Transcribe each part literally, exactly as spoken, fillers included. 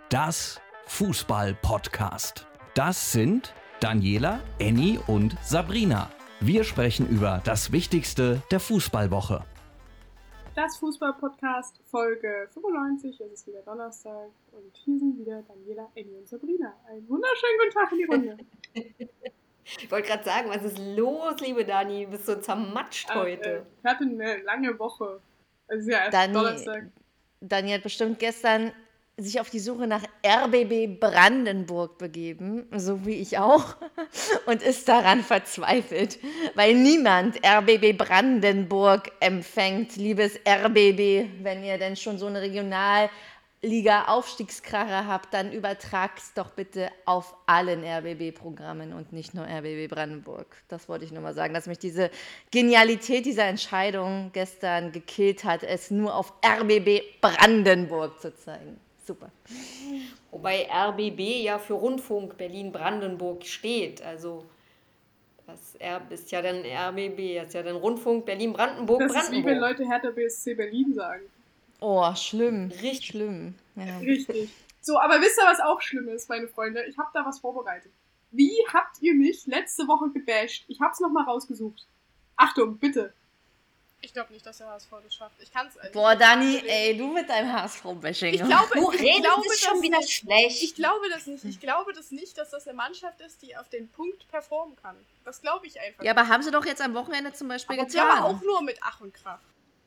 Das Fußball-Podcast. Das sind Daniela, Annie und Sabrina. Wir sprechen über das Wichtigste der Fußballwoche. Das Fußball-Podcast Folge fünfundneunzig. Es ist wieder Donnerstag und hier sind wieder Daniela, Annie und Sabrina. Einen wunderschönen guten Tag in die Runde. Ich wollte gerade sagen, was ist los, liebe Dani? Du bist so zermatscht Äh, heute. äh, ich hatte eine lange Woche. Also es ist ja erst Dani, Donnerstag. Dani hat bestimmt gestern sich auf die Suche nach R B B Brandenburg begeben, so wie ich auch, und ist daran verzweifelt, weil niemand R B B Brandenburg empfängt. Liebes R B B, wenn ihr denn schon so eine Regionalliga-Aufstiegskracher habt, dann übertragt's doch bitte auf allen R B B-Programmen und nicht nur R B B Brandenburg. Das wollte ich nur mal sagen, dass mich diese Genialität dieser Entscheidung gestern gekillt hat, es nur auf R B B Brandenburg zu zeigen. Super. Wobei R B B ja für Rundfunk Berlin-Brandenburg steht. Also das R ist ja dann R B B, das ist ja dann Rundfunk Berlin-Brandenburg. Das ist wie wenn Leute Hertha B S C Berlin sagen. Oh, schlimm. Richtig. Schlimm. Ja. Richtig. So, aber wisst ihr, was auch schlimm ist, meine Freunde? Ich habe da was vorbereitet. Wie habt ihr mich letzte Woche gebasht? Ich hab's nochmal rausgesucht. Achtung, bitte. Ich glaube nicht, dass der H S V das schafft. Ich kann's also Boah, Dani, ey, du mit deinem H S V-Bashing. Ich glaube, Du ich redest glaube ist schon das wieder nicht. schlecht. Ich glaube das nicht. Ich glaube das nicht, dass das eine Mannschaft ist, die auf den Punkt performen kann. Das glaube ich einfach Ja, nicht. aber haben sie doch jetzt am Wochenende zum Beispiel Aber, getan. ja, aber auch nur mit Ach und Krach.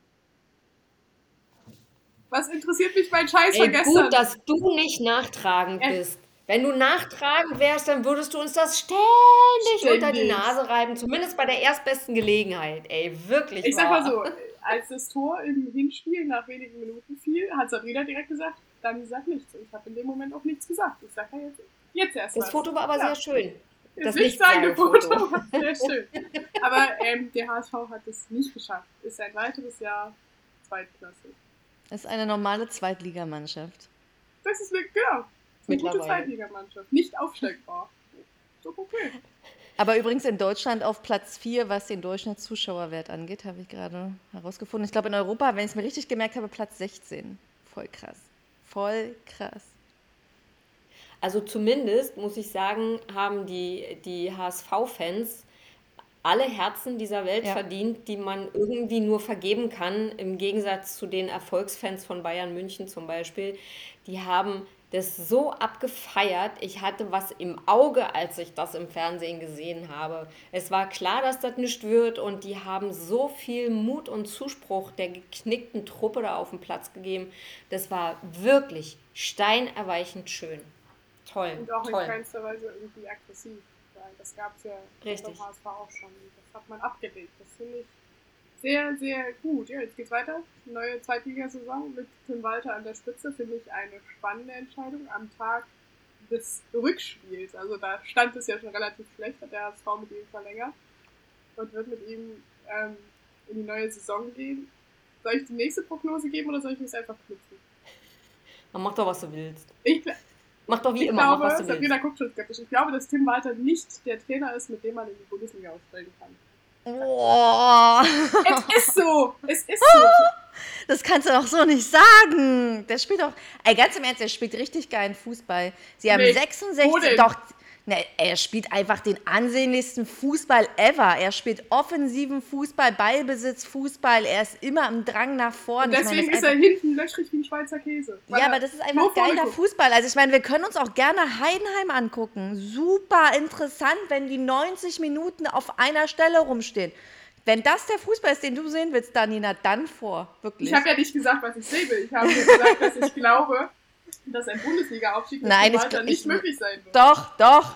Was interessiert mich mein Scheiß Ey, von gestern? gut, dass du nicht nachtragend Äh. bist. Wenn du nachtragend wärst, dann würdest du uns das ständig, Ständig. unter die Nase reiben. Zumindest bei der erstbesten Gelegenheit. Ey, wirklich Ich sag mal wahr. so, als das Tor im Hinspiel nach wenigen Minuten fiel, hat Sabrina direkt gesagt, dann sag nichts. Und ich habe in dem Moment auch nichts gesagt. Ich sag ja jetzt, jetzt erst Das was. Foto war aber Ja. sehr schön. Das Das Nichtsagenfoto Nichtsagenfoto. war sehr schön. Aber ähm, der H S V hat es nicht geschafft. Ist ein weiteres Jahr zweitklassig. Das ist eine normale Zweitligamannschaft. Das ist eine, genau, eine gute Mittlerweile. Zweitligamannschaft. Nicht aufsteigbar. So okay. Aber übrigens in Deutschland auf Platz vier, was den Durchschnittszuschauerwert angeht, habe ich gerade herausgefunden. Ich glaube in Europa, wenn ich es mir richtig gemerkt habe, Platz sechzehn. Voll krass. Voll krass. Also zumindest, muss ich sagen, haben die, die H S V-Fans alle Herzen dieser Welt Ja. verdient, die man irgendwie nur vergeben kann, im Gegensatz zu den Erfolgsfans von Bayern München zum Beispiel. Die haben das so abgefeiert. Ich hatte was im Auge, als ich das im Fernsehen gesehen habe. Es war klar, dass das nicht wird und die haben so viel Mut und Zuspruch der geknickten Truppe da auf den Platz gegeben. Das war wirklich steinerweichend schön. Toll, Und auch in toll. keinster Weise irgendwie aggressiv. Weil das gab es ja Richtig. beim H S V auch schon. Das hat man abgelegt. Das finde ich sehr, sehr gut. Ja, jetzt geht's weiter. Neue Zweitligasaison mit Tim Walter an der Spitze. Finde ich eine spannende Entscheidung am Tag des Rückspiels. Also da stand es ja schon relativ schlecht, hat der H S V mit ihm verlängert und wird mit ihm ähm, in die neue Saison gehen. Soll ich die nächste Prognose geben oder soll ich mich einfach knüpfen? Dann mach doch, was du willst. Ich, gl- Mach doch wie ich immer, glaube, mach, was du willst. Sabrina guckt schon skeptisch. Ich glaube, dass Tim Walter nicht der Trainer ist, mit dem man in die Bundesliga aufsteigen kann. Boah. Es ist so! Es ist so! Das kannst du doch so nicht sagen. Der spielt doch, ey, ganz im Ernst, der spielt richtig geilen Fußball. Sie haben Nee, wo sechsundsechzig, denn? doch, ne, er spielt einfach den ansehnlichsten Fußball ever. Er spielt offensiven Fußball, Ballbesitz, Fußball. Er ist immer im Drang nach vorne. Und Ich meine, deswegen das ist er hinten löchrig wie ein Schweizer Käse. Weil Ja, er aber das ist nur einfach vorne geiler guckt. Fußball. Also ich meine, wir können uns auch gerne Heidenheim angucken. Super interessant, wenn die neunzig Minuten auf einer Stelle rumstehen. Wenn das der Fußball ist, den du sehen willst, Danina, dann vor. Wirklich. Ich habe ja nicht gesagt, was ich sehen will. Ich habe nur gesagt, dass ich glaube, dass ein Bundesliga-Aufstieg mit Nein, Tim ich- Walter ich- nicht möglich sein wird. Doch, doch.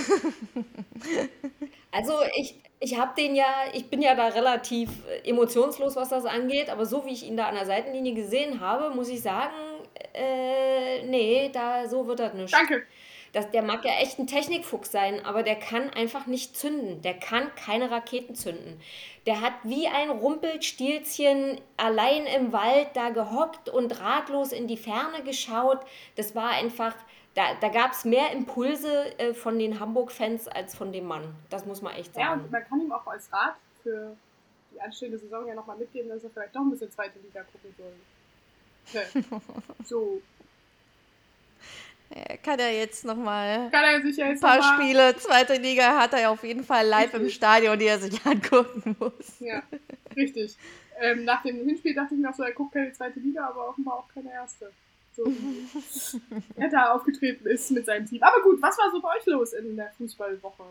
Also ich, ich habe den ja, ich bin ja da relativ äh, emotionslos, was das angeht, aber so wie ich ihn da an der Seitenlinie gesehen habe, muss ich sagen, äh, nee, da so wird das nicht. Danke. Das, der mag ja echt ein Technikfuchs sein, aber der kann einfach nicht zünden. Der kann keine Raketen zünden. Der hat wie ein Rumpelstilzchen allein im Wald da gehockt und ratlos in die Ferne geschaut. Das war einfach, da, da gab es mehr Impulse äh, von den Hamburg-Fans als von dem Mann. Das muss man echt Ja, sagen. und man kann ihm auch als Rat für die anstehende Saison ja nochmal mitgeben, dass er vielleicht doch ein bisschen zweite Liga gucken soll. Okay. So. kann er jetzt nochmal Kann er sich ja ein jetzt paar nochmal. Spiele, zweite Liga hat er ja auf jeden Fall live im Richtig. Stadion, die er sich angucken muss. Ja, richtig. Ähm, nach dem Hinspiel dachte ich noch so, er guckt keine zweite Liga, aber offenbar auch keine erste. So wie er da aufgetreten ist mit seinem Team. Aber gut, was war so bei euch los in der Fußballwoche?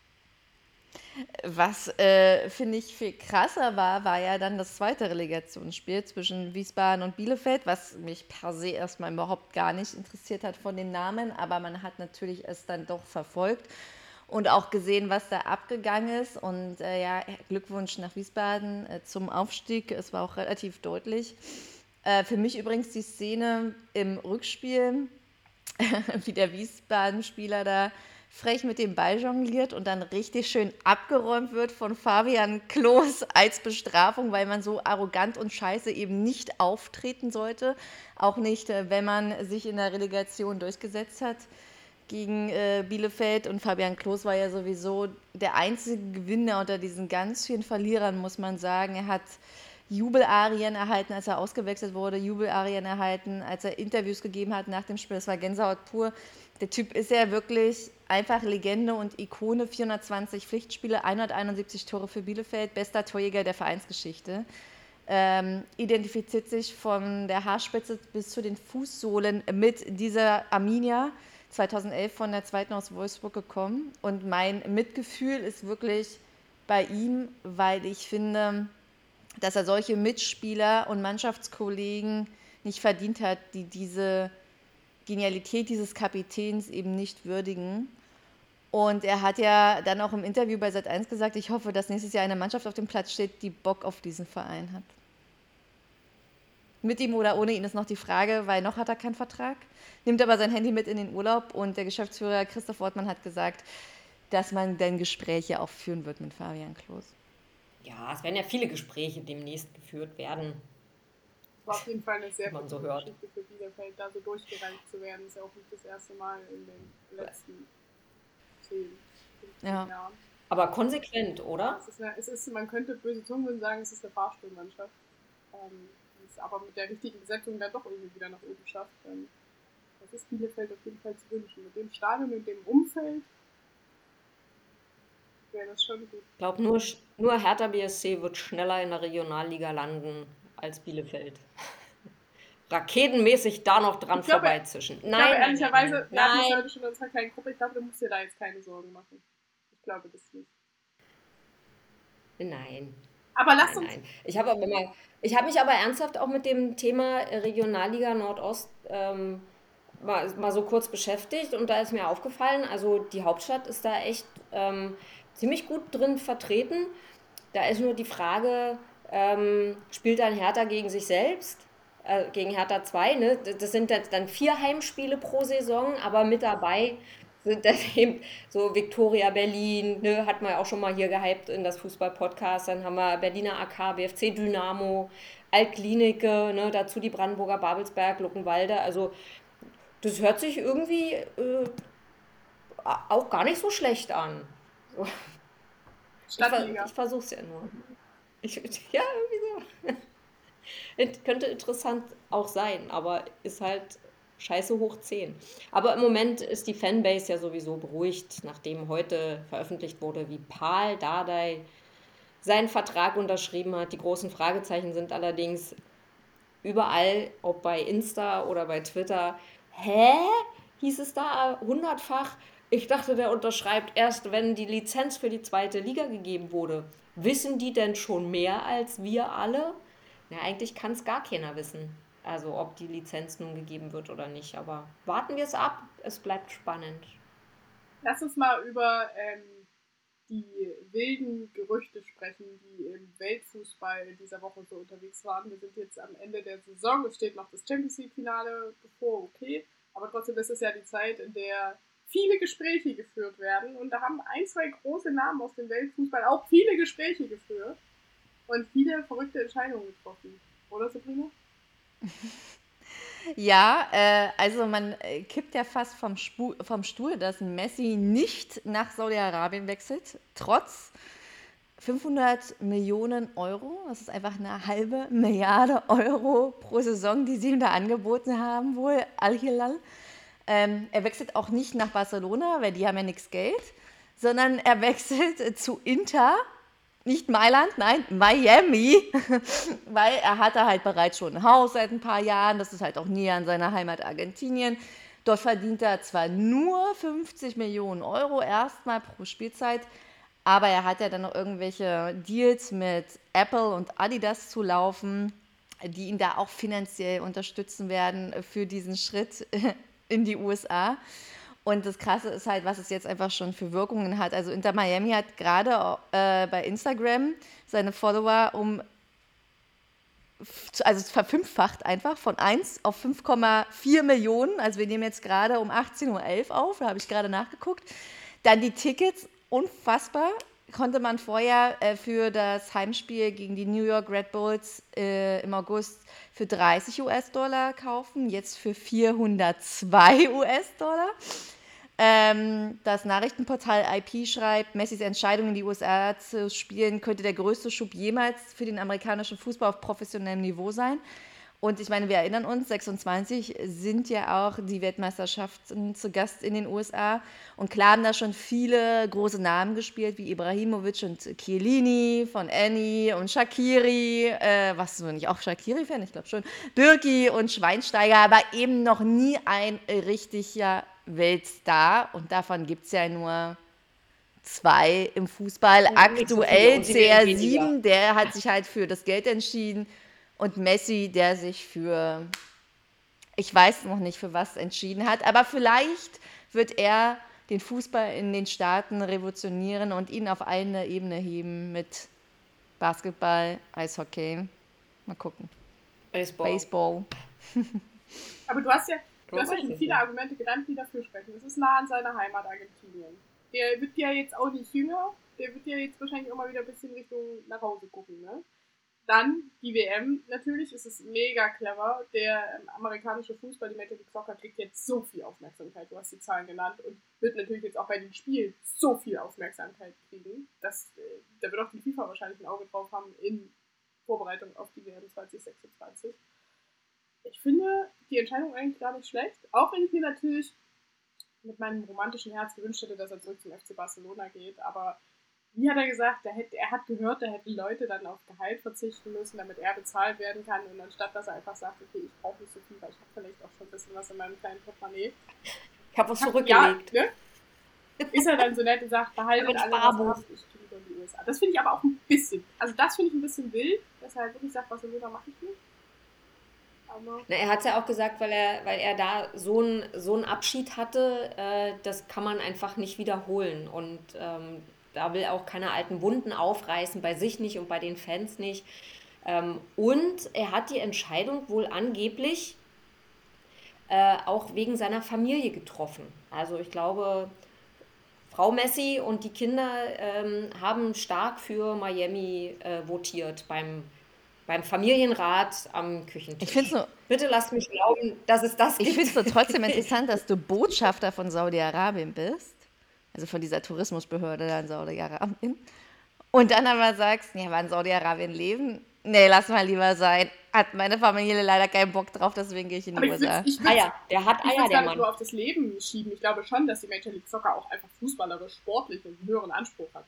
Was, äh, finde ich, viel krasser war, war ja dann das zweite Relegationsspiel zwischen Wiesbaden und Bielefeld, was mich per se erstmal überhaupt gar nicht interessiert hat von den Namen, aber man hat natürlich es dann doch verfolgt und auch gesehen, was da abgegangen ist. Und äh, ja, Glückwunsch nach Wiesbaden äh, zum Aufstieg. Es war auch relativ deutlich. Äh, für mich übrigens die Szene im Rückspiel, wie der Wiesbaden-Spieler da frech mit dem Ball jongliert und dann richtig schön abgeräumt wird von Fabian Klos als Bestrafung, weil man so arrogant und scheiße eben nicht auftreten sollte. Auch nicht, äh, wenn man sich in der Relegation durchgesetzt hat gegen äh, Bielefeld. Und Fabian Klos war ja sowieso der einzige Gewinner unter diesen ganz vielen Verlierern, muss man sagen. Er hat Jubelarien erhalten, als er ausgewechselt wurde, Jubelarien erhalten, als er Interviews gegeben hat nach dem Spiel. Das war Gänsehaut pur. Der Typ ist ja wirklich einfach Legende und Ikone. vierhundertzwanzig Pflichtspiele, hunderteinundsiebzig Tore für Bielefeld, bester Torjäger der Vereinsgeschichte. Ähm, identifiziert sich von der Haarspitze bis zu den Fußsohlen mit dieser Arminia, zweitausendelf von der zweiten aus Wolfsburg gekommen. Und mein Mitgefühl ist wirklich bei ihm, weil ich finde, dass er solche Mitspieler und Mannschaftskollegen nicht verdient hat, die diese Genialität dieses Kapitäns eben nicht würdigen. Und er hat ja dann auch im Interview bei Sat eins gesagt, ich hoffe, dass nächstes Jahr eine Mannschaft auf dem Platz steht, die Bock auf diesen Verein hat. Mit ihm oder ohne ihn ist noch die Frage, weil noch hat er keinen Vertrag, nimmt aber sein Handy mit in den Urlaub und der Geschäftsführer Christoph Wortmann hat gesagt, dass man dann Gespräche auch führen wird mit Fabian Klos. Ja, es werden ja viele Gespräche demnächst geführt werden. War auf jeden Fall eine sehr Wie man gute so hört. Geschichte für Bielefeld, da so durchgereicht zu werden. Ist ja auch nicht das erste Mal in den letzten zehn, fünfzehn Ja. Jahren. Aber konsequent, oder? Es ist eine, es ist, man könnte böse Zungen würden sagen, es ist eine Fahrstuhlmannschaft. Ähm, die es aber mit der richtigen Besetzung dann doch irgendwie wieder nach oben schafft. Ähm, das ist Bielefeld auf jeden Fall zu wünschen. Mit dem Stadion und dem Umfeld wäre das schon gut. Ich glaube, nur, Sch- nur Hertha B S C wird schneller in der Regionalliga landen als Bielefeld. Raketenmäßig da noch dran Ich glaube, vorbeizischen. Ich Nein, glaube nein, ehrlicherweise, nein, wir hatten es nein. heute schon in unserer kleinen Gruppe, ich glaube, du musst dir da jetzt keine Sorgen machen. Ich glaube das nicht. Nein. Aber lass Nein, uns. nein. Ich habe aber mal, ich habe mich aber ernsthaft auch mit dem Thema äh, Regionalliga Nordost ähm, mal, mal so kurz beschäftigt und da ist mir aufgefallen, also die Hauptstadt ist da echt ähm, ziemlich gut drin vertreten. Da ist nur die Frage, ähm, spielt dann Hertha gegen sich selbst? Äh, gegen Hertha zwei, ne? Das sind jetzt dann vier Heimspiele pro Saison, aber mit dabei sind dann eben so Viktoria Berlin, ne, hat man ja auch schon mal hier gehypt in das Fußball-Podcast. Dann haben wir Berliner A K, B F C Dynamo, Altklinike, ne, dazu die Brandenburger Babelsberg, Luckenwalde. Also das hört sich irgendwie äh, auch gar nicht so schlecht an. So, ich, ver Stadtliga. ich versuch's ja nur. Ich, ja, irgendwie so. Es könnte interessant auch sein, aber ist halt scheiße hoch zehn. Aber im Moment ist die Fanbase ja sowieso beruhigt, nachdem heute veröffentlicht wurde, wie Paul Dardai seinen Vertrag unterschrieben hat. Die großen Fragezeichen sind allerdings überall, ob bei Insta oder bei Twitter. Hä? Hieß es da hundertfach? Ich dachte, der unterschreibt erst, wenn die Lizenz für die zweite Liga gegeben wurde. Wissen die denn schon mehr als wir alle? Na, eigentlich kann es gar keiner wissen. Also ob die Lizenz nun gegeben wird oder nicht. Aber warten wir es ab. Es bleibt spannend. Lass uns mal über ähm, die wilden Gerüchte sprechen, die im Weltfußball dieser Woche so unterwegs waren. Wir sind jetzt am Ende der Saison. Es steht noch das Champions League-Finale bevor, okay. Aber trotzdem ist es ja die Zeit, in der viele Gespräche geführt werden. Und da haben ein, zwei große Namen aus dem Weltfußball auch viele Gespräche geführt und viele verrückte Entscheidungen getroffen. Oder, Sabrina? Ja, äh, also man äh, kippt ja fast vom, Spu vom Stuhl, dass Messi nicht nach Saudi-Arabien wechselt, trotz fünfhundert Millionen Euro. Das ist einfach eine halbe Milliarde Euro pro Saison, die sie ihm da angeboten haben, wohl Al-Hilal. Ähm, er wechselt auch nicht nach Barcelona, weil die haben ja nichts Geld, sondern er wechselt zu Inter, nicht Mailand, nein, Miami, weil er hatte halt bereits schon ein Haus seit ein paar Jahren, das ist halt auch näher an seiner Heimat Argentinien. Dort verdient er zwar nur fünfzig Millionen Euro erstmal pro Spielzeit, aber er hat ja dann noch irgendwelche Deals mit Apple und Adidas zu laufen, die ihn da auch finanziell unterstützen werden für diesen Schritt in die U S A. Und das Krasse ist halt, was es jetzt einfach schon für Wirkungen hat. Also Inter Miami hat gerade äh, bei Instagram seine Follower um, also verfünffacht einfach von eins auf fünf Komma vier Millionen. Also wir nehmen jetzt gerade um achtzehn Uhr elf auf, da habe ich gerade nachgeguckt. Dann die Tickets, unfassbar, konnte man vorher äh, für das Heimspiel gegen die New York Red Bulls äh, im August für dreißig US-Dollar kaufen, jetzt für vierhundertzwei US-Dollar. Ähm, das Nachrichtenportal I P schreibt, Messis Entscheidung in die U S A zu spielen könnte der größte Schub jemals für den amerikanischen Fußball auf professionellem Niveau sein. Und ich meine, wir erinnern uns, sechsundzwanzig sind ja auch die Weltmeisterschaften zu Gast in den U S A. Und klar haben da schon viele große Namen gespielt, wie Ibrahimovic und Chiellini von Annie und Shaqiri. Äh, was du nicht auch Shaqiri-Fan? Ich glaube schon. Birki und Schweinsteiger, aber eben noch nie ein richtiger Weltstar. Und davon gibt es ja nur zwei im Fußball. Und nicht so viele. Aktuell Und sie werden C R sieben, weniger. der hat sich halt für das Geld entschieden. Und Messi, der sich für, ich weiß noch nicht für was entschieden hat, aber vielleicht wird er den Fußball in den Staaten revolutionieren und ihn auf eine Ebene heben mit Basketball, Eishockey. Mal gucken. Baseball. Baseball. Aber du hast ja, du Man hast ja weiß schon es viele nicht. Argumente genannt, die dafür sprechen. Es ist nah an seiner Heimat Argentinien. Der wird ja jetzt auch nicht jünger. Der wird ja jetzt wahrscheinlich auch mal wieder ein bisschen Richtung nach Hause gucken, ne? Dann die W M, natürlich ist es mega clever. Der ähm, amerikanische Fußball, die Major League Soccer, kriegt jetzt so viel Aufmerksamkeit, du hast die Zahlen genannt, und wird natürlich jetzt auch bei den Spielen so viel Aufmerksamkeit kriegen, dass äh, da wird auch die FIFA wahrscheinlich ein Auge drauf haben in Vorbereitung auf die W M zwanzig sechsundzwanzig. Ich finde die Entscheidung eigentlich gar nicht schlecht, auch wenn ich mir natürlich mit meinem romantischen Herz gewünscht hätte, dass er zurück zum F C Barcelona geht, aber wie hat er gesagt, er, hätte, er hat gehört, da hätten Leute dann auf Gehalt verzichten müssen, damit er bezahlt werden kann. Und anstatt, dass er einfach sagt, okay, ich brauche nicht so viel, weil ich habe vielleicht auch schon ein bisschen was in meinem kleinen Portemonnaie. Ich habe was Ja, zurückgelegt. ne? Ist er dann so nett und sagt, behaltet Mit alle, was Sparbuch. ihr habt, ich gehe lieber in die U S A. Das finde ich aber auch ein bisschen, also das finde ich ein bisschen wild, dass er halt wirklich sagt, Barcelona mache ich nicht. Aber Na, er hat es ja auch gesagt, weil er, weil er da so einen so einen Abschied hatte, äh, das kann man einfach nicht wiederholen. Und ähm, da will er auch keine alten Wunden aufreißen, bei sich nicht und bei den Fans nicht. Ähm, und er hat die Entscheidung wohl angeblich äh, auch wegen seiner Familie getroffen. Also ich glaube, Frau Messi und die Kinder ähm, haben stark für Miami äh, votiert beim, beim Familienrat am Küchentisch. Ich finde es nur, Bitte lasst mich glauben, dass es das ich gibt. find's nur trotzdem interessant, dass du Botschafter von Saudi-Arabien bist. Also von dieser Tourismusbehörde da in Saudi-Arabien. Und dann aber sagst, ja, war in Saudi-Arabien leben? Nee, lass mal lieber sein. Hat meine Familie leider keinen Bock drauf, deswegen gehe ich in aber die ich U S A. würde ich Eier, der hat Ich Eier, will es der gar nicht Mann. nur auf das Leben schieben. Ich glaube schon, dass die Major League Soccer auch einfach fußballerisch, sportlich einen höheren Anspruch hat.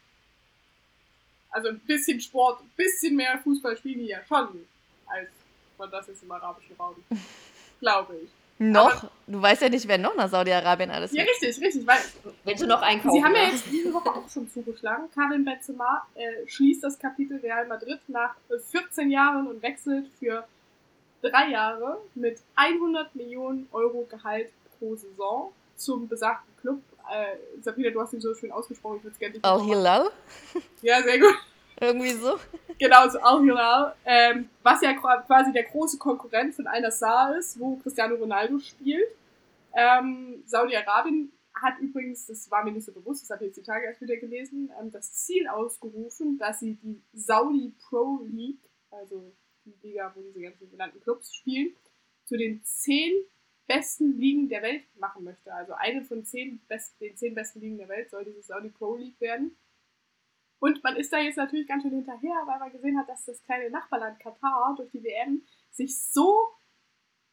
Also ein bisschen Sport, ein bisschen mehr Fußball spielen die ja schon, als man das jetzt im arabischen Raum. Glaube ich. Noch? Aber- Du weißt ja nicht, wer noch nach Saudi-Arabien alles Ja, will. richtig, richtig. Weil Willst du noch einkaufen? sie haben ja ne? jetzt diese Woche auch schon zugeschlagen. Karim Benzema äh, schließt das Kapitel Real Madrid nach äh, vierzehn Jahren und wechselt für drei Jahre mit hundert Millionen Euro Gehalt pro Saison zum besagten Club. Äh, Sabrina, du hast ihn so schön ausgesprochen, ich würde es gerne nicht Al nochmal machen. Hilal? Ja, sehr gut. Irgendwie so. Genau, so Al Hilal. Ähm, was ja quasi der große Konkurrent von Al Nassr ist, wo Cristiano Ronaldo spielt. Ähm, Saudi-Arabien hat übrigens, das war mir nicht so bewusst, das habe ich jetzt die Tage erst wieder gelesen, ähm, das Ziel ausgerufen, dass sie die Saudi Pro League, also die Liga, wo diese ganzen genannten Clubs spielen, zu den zehn besten Ligen der Welt machen möchte. Also eine von zehn best, den zehn besten Ligen der Welt soll diese Saudi Pro League werden. Und man ist da jetzt natürlich ganz schön hinterher, weil man gesehen hat, dass das kleine Nachbarland Katar durch die W M sich so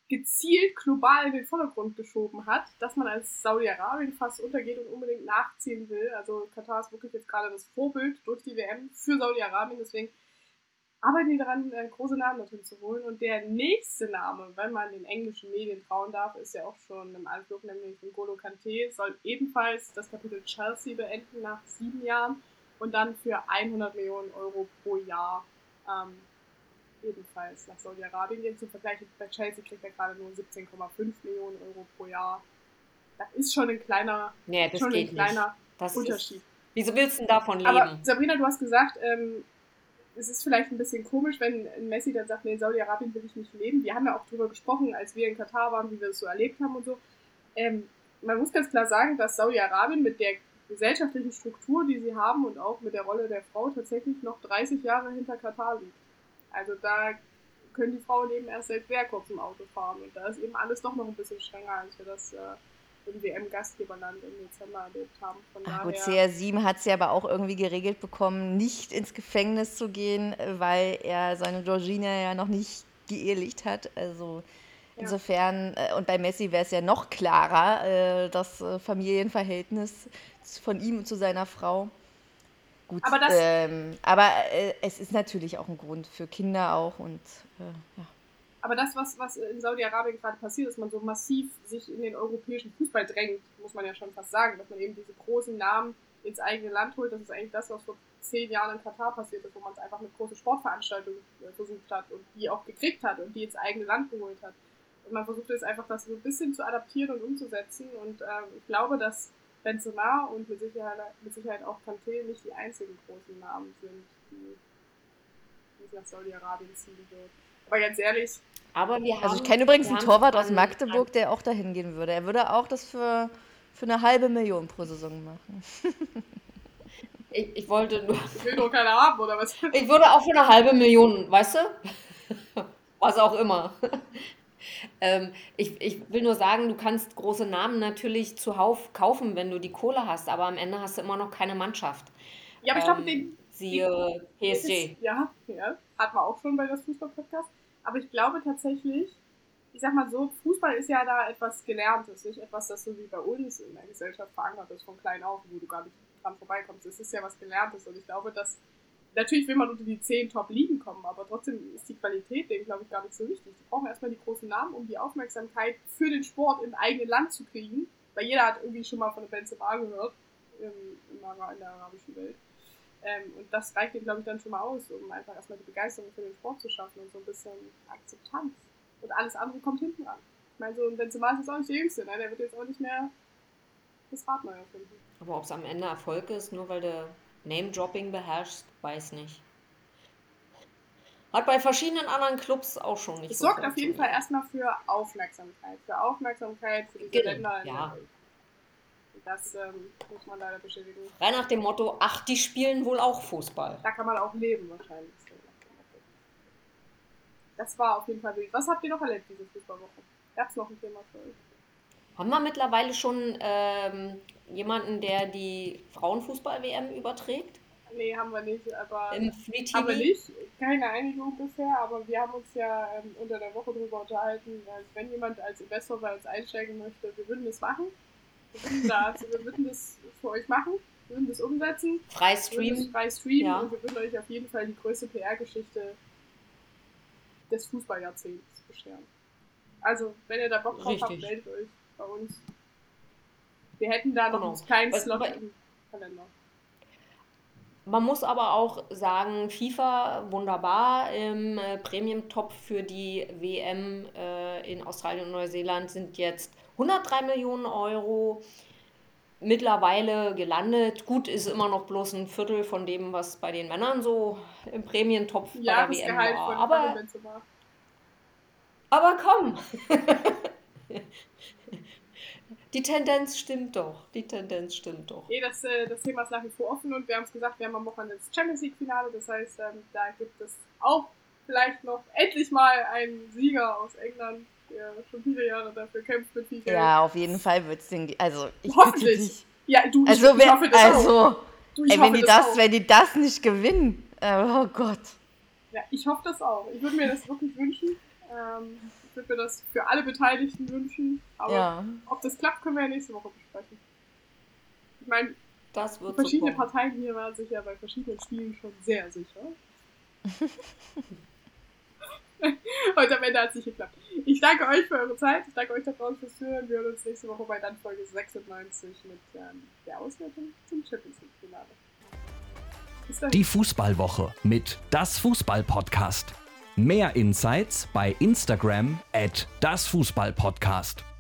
gezielt global in den Vordergrund geschoben hat, dass man als Saudi-Arabien fast untergeht und unbedingt nachziehen will. Also Katar ist wirklich jetzt gerade das Vorbild durch die W M für Saudi-Arabien, deswegen arbeiten die daran, äh, große Namen dorthin zu holen. Und der nächste Name, wenn man den englischen Medien trauen darf, ist ja auch schon im Anflug, nämlich N'Golo Kanté, soll ebenfalls das Kapitel Chelsea beenden nach sieben Jahren und dann für hundert Millionen Euro pro Jahr ähm, ebenfalls nach Saudi-Arabien gehen. Zum Vergleich, bei Chelsea kriegt er gerade nur siebzehn Komma fünf Millionen Euro pro Jahr. Das ist schon ein kleiner, Nee, das schon ein geht kleiner nicht. Das Unterschied. ist, wieso willst du denn davon leben? Aber Sabrina, du hast gesagt, ähm, es ist vielleicht ein bisschen komisch, wenn Messi dann sagt, nee, in Saudi-Arabien will ich nicht leben. Wir haben ja auch drüber gesprochen, als wir in Katar waren, wie wir das so erlebt haben und so. Ähm, man muss ganz klar sagen, dass Saudi-Arabien mit der gesellschaftlichen Struktur, die sie haben und auch mit der Rolle der Frau tatsächlich noch dreißig Jahre hinter Katar liegt. Also da können die Frauen eben erst seit sehr kurzem Auto fahren und da ist eben alles doch noch ein bisschen strenger, als wir das äh, im W M-Gastgeberland im Dezember erlebt haben. Von Ach gut, daher, C R sieben hat es ja aber auch irgendwie geregelt bekommen, nicht ins Gefängnis zu gehen, äh, weil er seine Georgina ja noch nicht geehelicht hat. Also Ja. insofern, äh, und bei Messi wäre es ja noch klarer, äh, das äh, Familienverhältnis von ihm und zu seiner Frau. Gut, Aber das- ähm, aber äh, es ist natürlich auch ein Grund für Kinder auch und äh, ja. aber das, was, was in Saudi-Arabien gerade passiert, dass man so massiv sich in den europäischen Fußball drängt, muss man ja schon fast sagen, dass man eben diese großen Namen ins eigene Land holt, das ist eigentlich das, was vor zehn Jahren in Katar passiert ist, wo man es einfach mit großen Sportveranstaltungen äh, versucht hat und die auch gekriegt hat und die ins eigene Land geholt hat. Und man versucht jetzt einfach, das so ein bisschen zu adaptieren und umzusetzen und äh, ich glaube, dass Benzema und mit Sicherheit, mit Sicherheit auch Kanté nicht die einzigen großen Namen sind, die, die nach Saudi-Arabien ziehen wird. Aber ganz ehrlich, Aber wir haben, Also ich kenne übrigens wir einen haben's Torwart aus an- Magdeburg, der auch dahin gehen würde. Er würde auch das für, für eine halbe Million pro Saison machen. Ich, ich wollte nur, ich will doch keiner haben, oder was? ich würde auch für eine halbe Million, weißt du? Was auch immer. ähm, ich, ich will nur sagen, du kannst große Namen natürlich zuhauf kaufen, wenn du die Kohle hast, aber am Ende hast du immer noch keine Mannschaft. Ja, aber ich glaube, Ähm, den, Siehe P S G. Ja, ja, hat man auch schon bei das Fußball-Podcast. Aber ich glaube tatsächlich, ich sag mal so, Fußball ist ja da etwas Gelerntes, nicht etwas, das so wie bei uns in der Gesellschaft verankert ist, von klein auf, wo du gar nicht dran vorbeikommst. Es ist ja was Gelerntes und ich glaube, dass, natürlich will man unter die zehn Top-Ligen kommen, aber trotzdem ist die Qualität denen, glaube ich, gar nicht so wichtig. Die brauchen erstmal die großen Namen, um die Aufmerksamkeit für den Sport im eigenen Land zu kriegen, weil jeder hat irgendwie schon mal von der Benzema gehört, in, in, der, in der arabischen Welt. Ähm, und das reicht ihm, glaube ich, dann schon mal aus, um einfach erstmal die Begeisterung für den Sport zu schaffen und so ein bisschen Akzeptanz. Und alles andere kommt hinten ran. Ich meine, so ein Benzema ist jetzt auch nicht der Jüngste, ne? Der wird jetzt auch nicht mehr das Rad neu erfinden. Aber ob es am Ende Erfolg ist, nur weil du Name-Dropping beherrschst, weiß nicht. Hat bei verschiedenen anderen Clubs auch schon nicht Es so sorgt auf jeden Fall funktioniert. erstmal für Aufmerksamkeit. Für Aufmerksamkeit für diese Genau, Länder in ja. der Welt. Und das ähm, muss man leider bestätigen. Frei nach dem Motto, ach, die spielen wohl auch Fußball. Da kann man auch leben wahrscheinlich. Das war auf jeden Fall wild. Was habt ihr noch erlebt diese Fußballwoche? Gab es noch ein Thema für euch? Haben wir mittlerweile schon ähm, jemanden, der die Frauenfußball-W M überträgt? Nee, haben wir nicht, aber Im Free T V? haben wir nicht. Keine Einigung bisher, aber wir haben uns ja ähm, unter der Woche darüber unterhalten, dass wenn jemand als Investor bei uns einsteigen möchte, wir würden das machen. Wir würden das, wir würden das für euch machen, wir würden das umsetzen, Frei wir würden das streamen? frei streamen Ja. und wir würden euch auf jeden Fall die größte P R-Geschichte des Fußballjahrzehnts bescheren. Also, wenn ihr da Bock drauf habt, Richtig. meldet euch bei uns. Wir hätten da noch Genau. einen kleinen Was- Slot weil- im Kalender. Man muss aber auch sagen, FIFA wunderbar im äh, Premium-Top für die W M äh, in Australien und Neuseeland sind jetzt hundertdrei Millionen Euro mittlerweile gelandet. Gut, ist immer noch bloß ein Viertel von dem, was bei den Männern so im Premium-Top bei der W M Jahresgehalt war. von Aber, Karim Benzema. aber komm! Die Tendenz stimmt doch. Die Tendenz stimmt doch. Nee, das, äh, das Thema ist nach wie vor offen und wir haben es gesagt, wir haben am Wochenende das Champions League-Finale, das heißt, ähm, da gibt es auch vielleicht noch endlich mal einen Sieger aus England, der schon viele Jahre dafür kämpft mit viel Geld. Ja, auf jeden Fall wird es den. ge- Also, ich Hoffentlich. bitte dich. Ja, du, ich, Also, ich wer, hoffe das auch. also Du, ich ey, hoffe wenn, die das das, auch. wenn die das nicht gewinnen, äh, oh Gott. Ja, ich hoffe das auch. Ich würde mir das wirklich wünschen. Ähm, Ich würde mir das für alle Beteiligten wünschen. Aber Ja. ob das klappt, können wir ja nächste Woche besprechen. Ich meine, Das wird verschiedene super. Parteien hier waren sich ja bei verschiedenen Spielen schon sehr sicher. Und am Ende hat es nicht geklappt. Ich danke euch für eure Zeit. Ich danke euch da draußen fürs Zuhören. Wir hören uns nächste Woche bei dann Folge sechsundneunzig mit ähm, der Auswertung zum Champions League-Finale. Bis dahin. Die Fußballwoche mit Das Fußball-Podcast. Mehr Insights bei Instagram at das Fußball-Podcast.